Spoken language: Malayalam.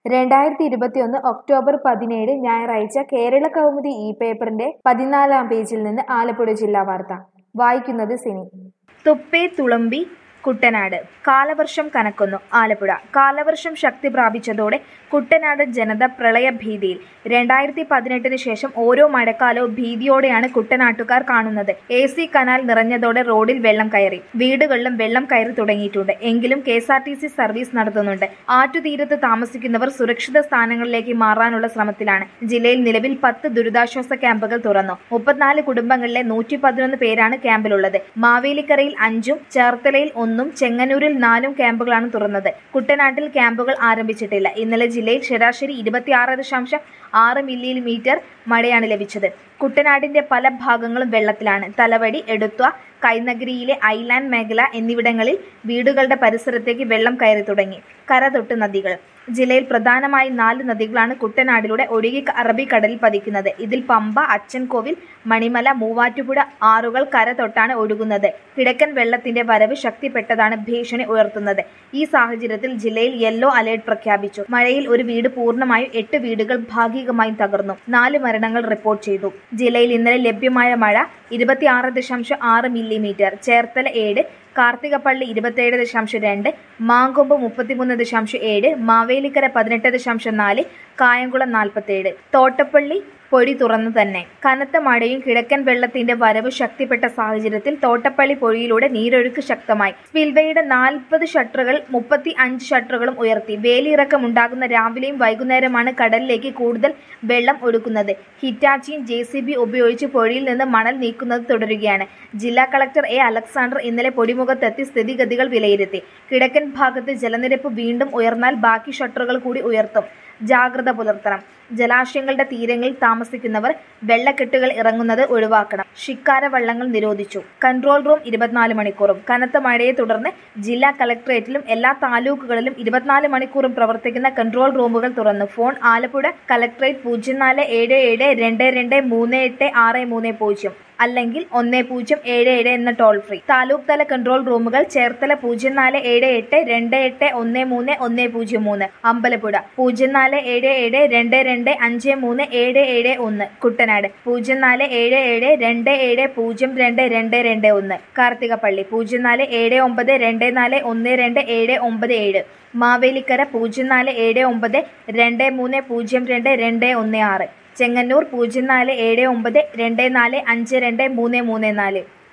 2021 ഒക്ടോബർ 17 ഞായറാഴ്ച കേരളകൗമുദി പേപ്പറിന്റെ 14-ാം പേജിൽ നിന്ന് ആലപ്പുഴ ജില്ലാ വാർത്ത. വായിക്കുന്നത് സിനി. തുപ്പേ തുളുമ്പി കുട്ടനാട്. കാലവർഷം കനക്കുന്നു. ആലപ്പുഴ. കാലവർഷം ശക്തി പ്രാപിച്ചതോടെ കുട്ടനാട് ജനത പ്രളയഭീതിയിൽ. 2018 ശേഷം ഓരോ മഴക്കാലവും ഭീതിയോടെയാണ് കുട്ടനാട്ടുകാർ കാണുന്നത്. AC കനാൽ നിറഞ്ഞതോടെ റോഡിൽ വെള്ളം കയറി, വീടുകളിലും വെള്ളം കയറി തുടങ്ങിയിട്ടുണ്ട്. എങ്കിലും KSRTC സർവീസ് നടത്തുന്നുണ്ട്. ആറ്റുതീരത്ത് താമസിക്കുന്നവർ സുരക്ഷിത സ്ഥാനങ്ങളിലേക്ക് മാറാനുള്ള ശ്രമത്തിലാണ്. ജില്ലയിൽ നിലവിൽ 10 ദുരിതാശ്വാസ ക്യാമ്പുകൾ തുറന്നു. 34 കുടുംബങ്ങളിലെ 111 പേരാണ് ക്യാമ്പിലുള്ളത്. മാവേലിക്കരയിൽ 5-ഉം ചേർത്തലയിൽ 1-ഉം ചെങ്ങന്നൂരിൽ 4 ക്യാമ്പുകളാണ് തുറന്നത്. കുട്ടനാട്ടിൽ ക്യാമ്പുകൾ ആരംഭിച്ചിട്ടില്ല. ഇന്നലെ ജില്ലയിൽ ശരാശരി 26.6 മില്ലിമീറ്റർ മഴയാണ് ലഭിച്ചത്. കുട്ടനാടിന്റെ പല ഭാഗങ്ങളും വെള്ളത്തിലാണ്. തലവടി, എടത്വ, കൈനഗരിയിലെ ഐലാൻഡ് മേഖല എന്നിവിടങ്ങളിൽ വീടുകളുടെ പരിസരത്തേക്ക് വെള്ളം കയറി തുടങ്ങി. കരതൊട്ട് നദികൾ. ജില്ലയിൽ പ്രധാനമായി 4 നദികളാണ് കുട്ടനാടിലൂടെ ഒഴുകി അറബിക്കടലിൽ പതിക്കുന്നത്. ഇതിൽ പമ്പ, അച്ചൻകോവിൽ, മണിമല, മൂവാറ്റുപുഴ ആറുകൾ കരതൊട്ടാണ് ഒഴുകുന്നത്. കിഴക്കൻ വെള്ളത്തിന്റെ വരവ് ശക്തിപ്പെട്ടതാണ് ഭീഷണി ഉയർത്തുന്നത്. ഈ സാഹചര്യത്തിൽ ജില്ലയിൽ യെല്ലോ അലേർട്ട് പ്രഖ്യാപിച്ചു. മഴയിൽ ഒരു വീട് പൂർണ്ണമായും 8 വീടുകൾ ഭാഗികമായും തകർന്നു. 4 മരണങ്ങൾ റിപ്പോർട്ട് ചെയ്തു. ജില്ലയിൽ ഇന്നലെ ലഭ്യമായ മഴ 26.6 മില്ലിമീറ്റർ. ചേർത്തല 7, കാർത്തികപ്പള്ളി 27.2, മാങ്കൊമ്പ് 33.7, മാവേലിക്കര 18.4, കായംകുളം 47. തോട്ടപ്പള്ളി പൊഴി തുറന്നു തന്നെ. കനത്ത മഴയും കിഴക്കൻ വെള്ളത്തിന്റെ വരവ് ശക്തിപ്പെട്ട സാഹചര്യത്തിൽ തോട്ടപ്പള്ളി പൊഴിയിലൂടെ നീരൊഴുക്ക് ശക്തമായി. സ്പിൽവേയുടെ 40 ഷട്ടറുകൾ 35 ഷട്ടറുകളും ഉയർത്തി. വേലിയിറക്കം ഉണ്ടാകുന്ന രാവിലെയും വൈകുന്നേരമാണ് കടലിലേക്ക് കൂടുതൽ വെള്ളം ഒഴുകുന്നത്. ഹിറ്റാച്ചിയും JCB ഉപയോഗിച്ച് പൊഴിയിൽ നിന്ന് മണൽ നീക്കുന്നത് തുടരുകയാണ്. ജില്ലാ കളക്ടർ അലക്സാണ്ടർ ഇന്നലെ പൊടിമുഖത്തെത്തി സ്ഥിതിഗതികൾ വിലയിരുത്തി. കിഴക്കൻ ഭാഗത്ത് ജലനിരപ്പ് വീണ്ടും ഉയർന്നാൽ ബാക്കി ഷട്ടറുകൾ കൂടി ഉയർത്തും. ജാഗ്രത പുലർത്തണം. ജലാശയങ്ങളുടെ തീരങ്ങളിൽ താമസിക്കുന്നവർ വെള്ളക്കെട്ടുകൾ ഇറങ്ങുന്നത് ഒഴിവാക്കണം. ശിക്കാര വള്ളങ്ങൾ നിരോധിച്ചു. കൺട്രോൾ റൂം 24 മണിക്കൂറും. കനത്ത മഴയെ തുടർന്ന് ജില്ലാ കളക്ടറേറ്റിലും എല്ലാ താലൂക്കുകളിലും 24 മണിക്കൂറും പ്രവർത്തിക്കുന്ന കൺട്രോൾ റൂമുകൾ തുറന്നു. ഫോൺ ആലപ്പുഴ കളക്ടറേറ്റ് 0477238630 അല്ലെങ്കിൽ 1077 എന്ന ടോൾ ഫ്രീ. താലൂക്ക് തല കൺട്രോൾ റൂമുകൾ ചേർത്തല 047723131003, അമ്പലപ്പുഴ 047722537771, കുട്ടനാട് 047727022221, കാർത്തികപ്പള്ളി 0479241297, മാവേലിക്കര 047923022216, ചെങ്ങന്നൂർ 047924525334.